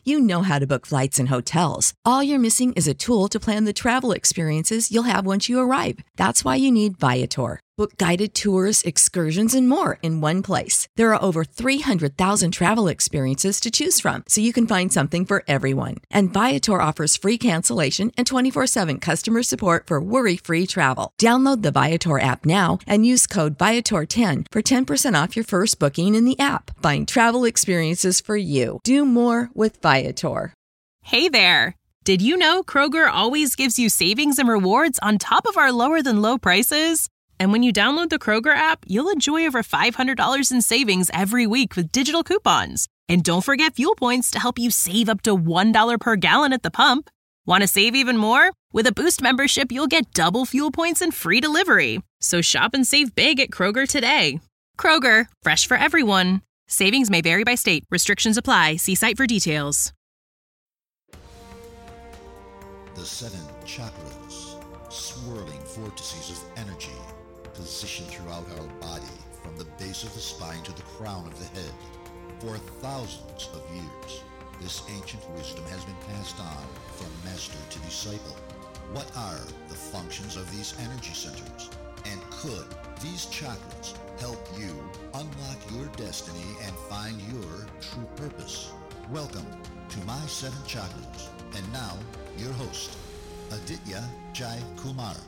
You know how to book flights and hotels. All you're missing is a tool to plan the travel experiences you'll have once you arrive. That's why you need Viator. Book guided tours, excursions, and more in one place. There are over 300,000 travel experiences to choose from, so you can find something for everyone. And Viator offers free cancellation and 24/7 customer support for worry-free travel. Download the Viator app now and use code Viator10 for 10% off your first booking in the app. Find travel experiences for you. Do more with Viator. Hey there! Did you know Kroger always gives you savings and rewards on top of our lower-than-low prices? And when you download the Kroger app, you'll enjoy over $500 in savings every week with digital coupons. And don't forget fuel points to help you save up to $1 per gallon at the pump. Want to save even more? With a Boost membership, you'll get double fuel points and free delivery. So shop and save big at Kroger today. Kroger, fresh for everyone. Savings may vary by state. Restrictions apply. See site for details. The 7 chakras, swirling vortices of energy, positioned throughout our body from the base of the spine to the crown of the head. For thousands of years, this ancient wisdom has been passed on from master to disciple. What are the functions of these energy centers? And could these chakras help you unlock your destiny and find your true purpose? Welcome to My 7 Chakras. And now, your host, Aditya Jai Kumar.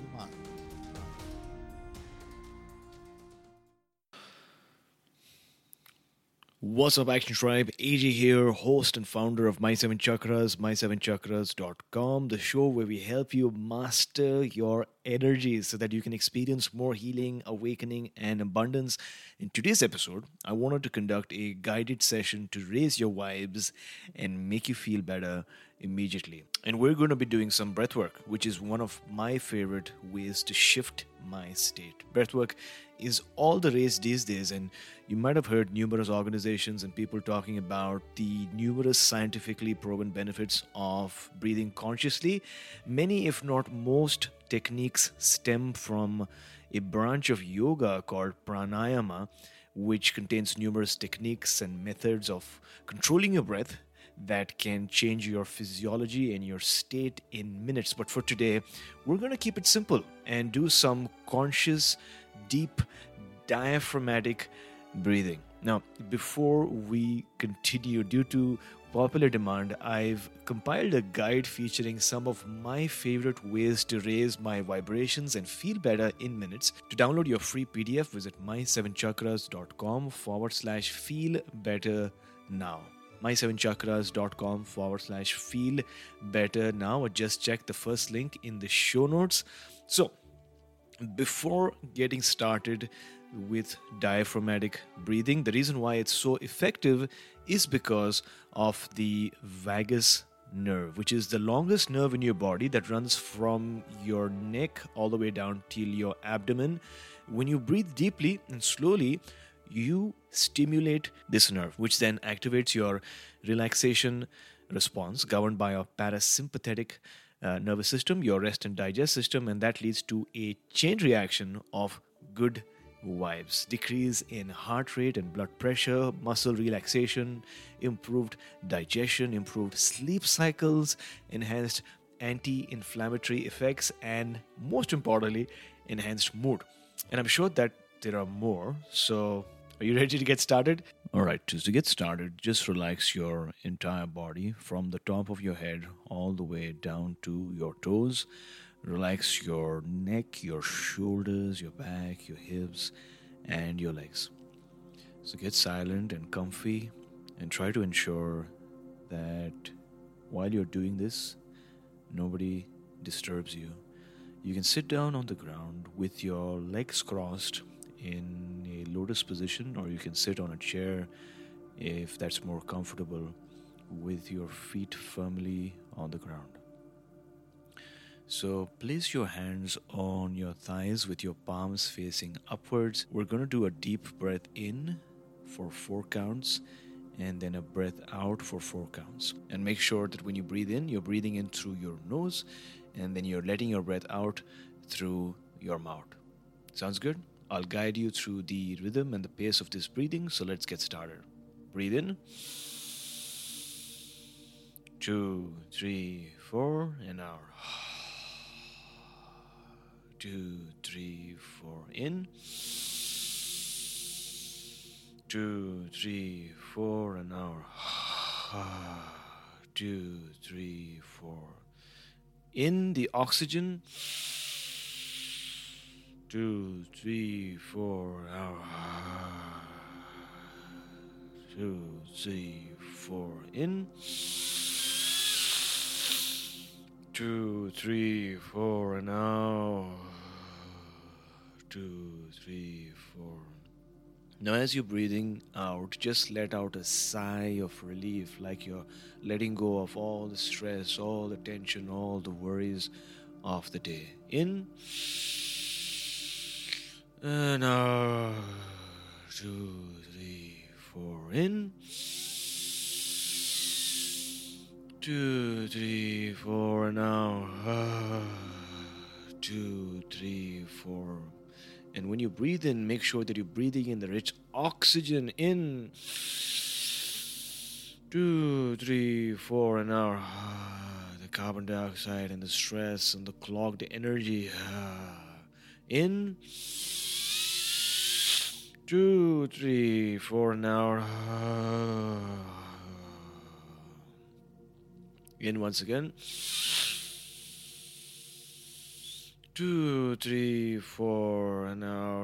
What's up, Action Tribe? AJ here, host and founder of My 7 Chakras, my7chakras.com, the show where we help you master your energies so that you can experience more healing, awakening, and abundance. In today's episode, I wanted to conduct a guided session to raise your vibes and make you feel better immediately. And we're going to be doing some breathwork, which is one of my favorite ways to shift my state. Breathwork is all the rage these days, and you might have heard numerous organizations and people talking about the numerous scientifically proven benefits of breathing consciously. Many, if not most, techniques stem from a branch of yoga called pranayama, which contains numerous techniques and methods of controlling your breath that can change your physiology and your state in minutes. But for today, we're going to keep it simple and do some conscious, deep, diaphragmatic breathing. Now, before we continue, due to popular demand, I've compiled a guide featuring some of my favorite ways to raise my vibrations and feel better in minutes. To download your free PDF, visit my7chakras.com/feel better now. my7chakras.com/feel better now, or just check the first link in the show notes. So, before getting started with diaphragmatic breathing, the reason why it's so effective is because of the vagus nerve, which is the longest nerve in your body that runs from your neck all the way down till your abdomen. When you breathe deeply and slowly, you stimulate this nerve, which then activates your relaxation response governed by your parasympathetic nervous system, your rest and digest system, and that leads to a chain reaction of good vibes, decrease in heart rate and blood pressure, muscle relaxation, improved digestion, improved sleep cycles, enhanced anti-inflammatory effects, and most importantly, enhanced mood. And I'm sure that there are more, so are you ready to get started? Alright, just to get started, just relax your entire body from the top of your head all the way down to your toes. Relax your neck, your shoulders, your back, your hips, and your legs. So get silent and comfy and try to ensure that while you're doing this, nobody disturbs you. You can sit down on the ground with your legs crossed in a lotus position, or you can sit on a chair if that's more comfortable, with your feet firmly on the ground. So place your hands on your thighs with your palms facing upwards. We're going to do a deep breath in for 4 counts and then a breath out for 4 counts. And make sure that when you breathe in, you're breathing in through your nose and then you're letting your breath out through your mouth. Sounds good? I'll guide you through the rhythm and the pace of this breathing, so let's get started. Breathe in. 2, 3, 4, and out. 2, 3, 4, in. 2, 3, 4, and out. 2, 3, 4. In the oxygen. 2, 3, 4, out. 2, 3, 4, in. 2, 3, 4, and out. 2, 3, 4. Now, as you're breathing out, just let out a sigh of relief, like you're letting go of all the stress, all the tension, all the worries of the day. In and out. 2, 3, 4. In 2, 3, 4, and out. 2, 3, 4. And when you breathe in, make sure that you're breathing in the rich oxygen in. 2, 3, 4, and out. The carbon dioxide and the stress and the clogged energy. In. 2, 3, 4, and out. In once again. 2, 3, 4, and out.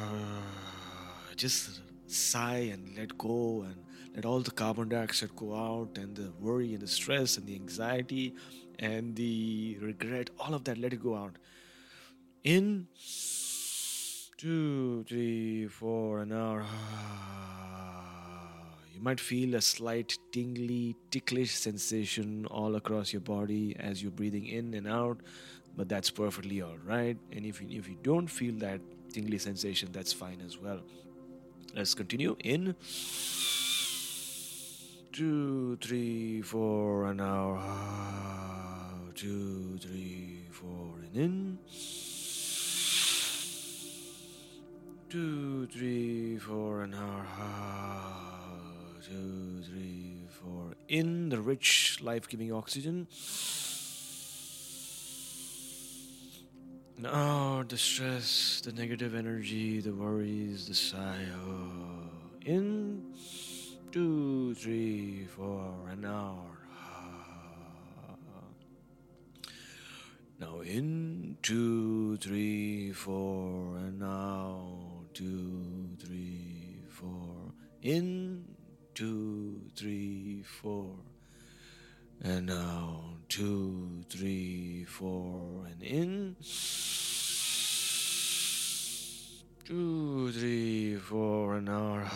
Just sigh and let go and let all the carbon dioxide go out, and the worry and the stress and the anxiety and the regret, all of that, let it go out. In 2, 3, 4, and out. You might feel a slight tingly, ticklish sensation all across your body as you're breathing in and out, but that's perfectly all right. And if you don't feel that tingly sensation, that's fine as well. Let's continue. In 2, 3, 4, and out. 2, 3, 4, and in. 2, 3, 4, and out. 2, 3, 4. In the rich, life-giving oxygen. Now the stress, the negative energy, the worries, the sigh. In 2, 3, 4, and out. Now in 2, 3, 4, and out. 2, 3, 4. In 2, 3, 4, and out. 2, 3, 4, and in. 2, 3, 4, and out.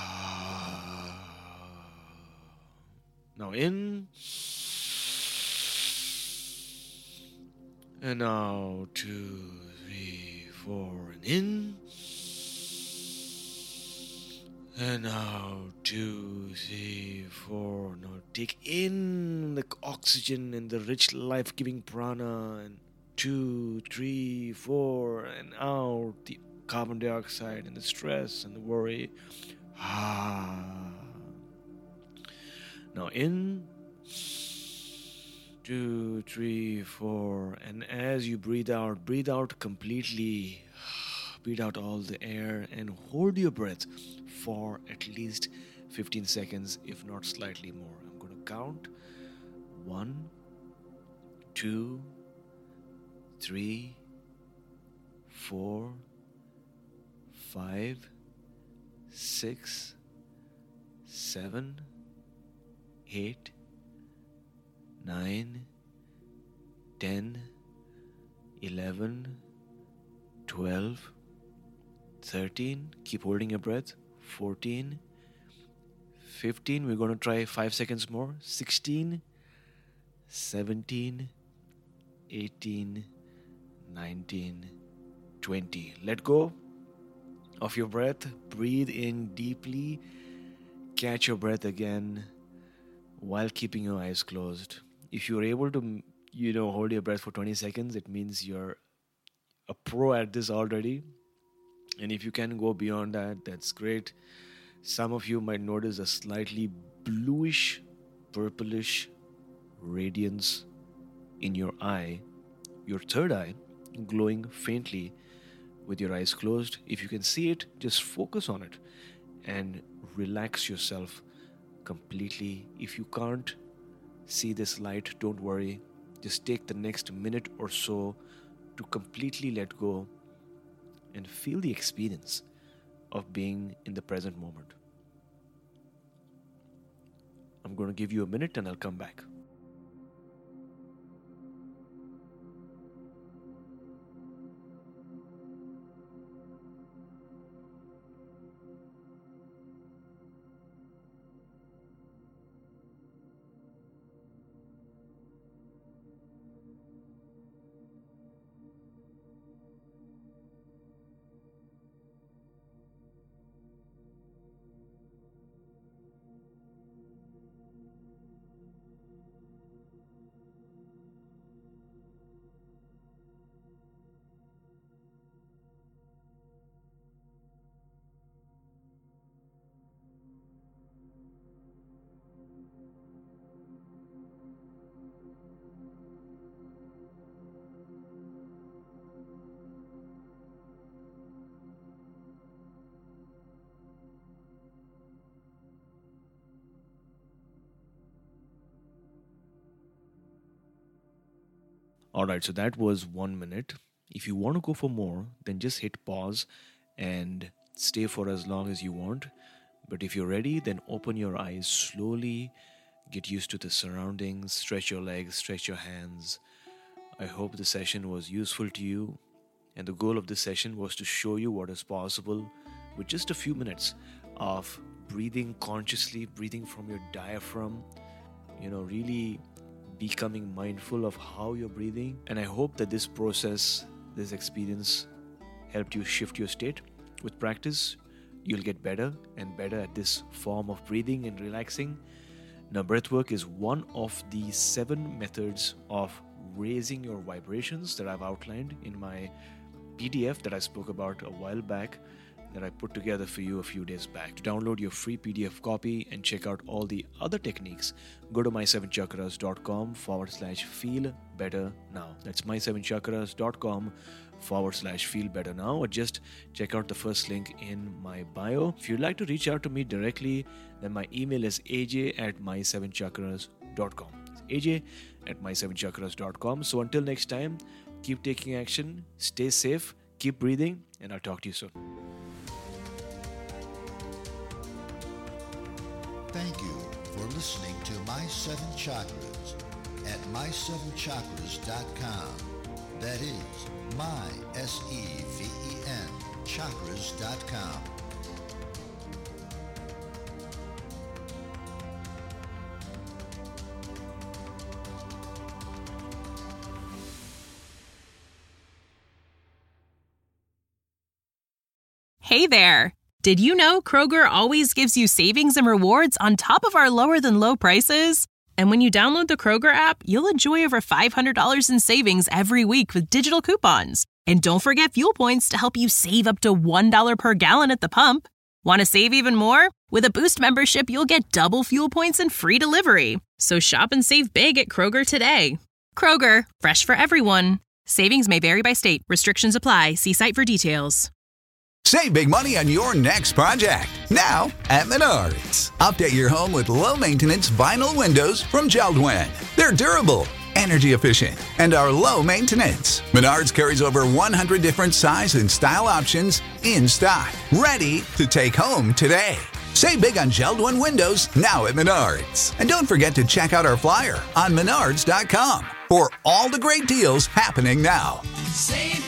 Now in and out. 2, 3, 4, and in and out. 2, 3, 4. Now take in the oxygen and the rich life-giving prana, and 2, 3, 4, and out the carbon dioxide and the stress and the worry. Now in 2, 3, 4, and as you breathe out completely. Breathe out all the air and hold your breath for at least 15 seconds, if not slightly more. I'm going to count 1, 2, 3, 4, 5, 6, 7, 8, 9, 10, 11, 12, 13. Keep holding your breath. 14, 15. We're going to try 5 seconds more. 16, 17, 18, 19, 20. Let go of your breath. Breathe in deeply. Catch your breath again while keeping your eyes closed. If you're able to, hold your breath for 20 seconds, it means you're a pro at this already. And if you can go beyond that, that's great. Some of you might notice a slightly bluish, purplish radiance in your eye, your third eye, glowing faintly with your eyes closed. If you can see it, just focus on it and relax yourself completely. If you can't see this light, don't worry. Just take the next minute or so to completely let go and feel the experience of being in the present moment. I'm going to give you a minute and I'll come back. Alright, so that was 1 minute. If you want to go for more, then just hit pause and stay for as long as you want. But if you're ready, then open your eyes slowly, get used to the surroundings, stretch your legs, stretch your hands. I hope the session was useful to you. And the goal of this session was to show you what is possible with just a few minutes of breathing consciously, breathing from your diaphragm, really becoming mindful of how you're breathing. And I hope that this process, this experience helped you shift your state. With practice, you'll get better and better at this form of breathing and relaxing. Now, breathwork is one of the 7 methods of raising your vibrations that I've outlined in my PDF that I spoke about a while back, that I put together for you a few days back. To download your free PDF copy and check out all the other techniques, go to my7chakras.com/feel better now. That's my7chakras.com/feel better now, or just check out the first link in my bio. If you'd like to reach out to me directly, then my email is aj@my7chakras.com. It's aj@my7chakras.com. So until next time, keep taking action, stay safe, keep breathing, and I'll talk to you soon. Thank you for listening to My 7 Chakras at my7chakras.com. That is my-SEVEN chakras.com. Hey there! Did you know Kroger always gives you savings and rewards on top of our lower-than-low prices? And when you download the Kroger app, you'll enjoy over $500 in savings every week with digital coupons. And don't forget fuel points to help you save up to $1 per gallon at the pump. Want to save even more? With a Boost membership, you'll get double fuel points and free delivery. So shop and save big at Kroger today. Kroger, fresh for everyone. Savings may vary by state. Restrictions apply. See site for details. Save big money on your next project, now at Menards. Update your home with low-maintenance vinyl windows from JELD-WEN. They're durable, energy efficient, and are low maintenance. Menards carries over 100 different size and style options in stock, ready to take home today. Save big on JELD-WEN windows now at Menards. And don't forget to check out our flyer on menards.com for all the great deals happening now. Save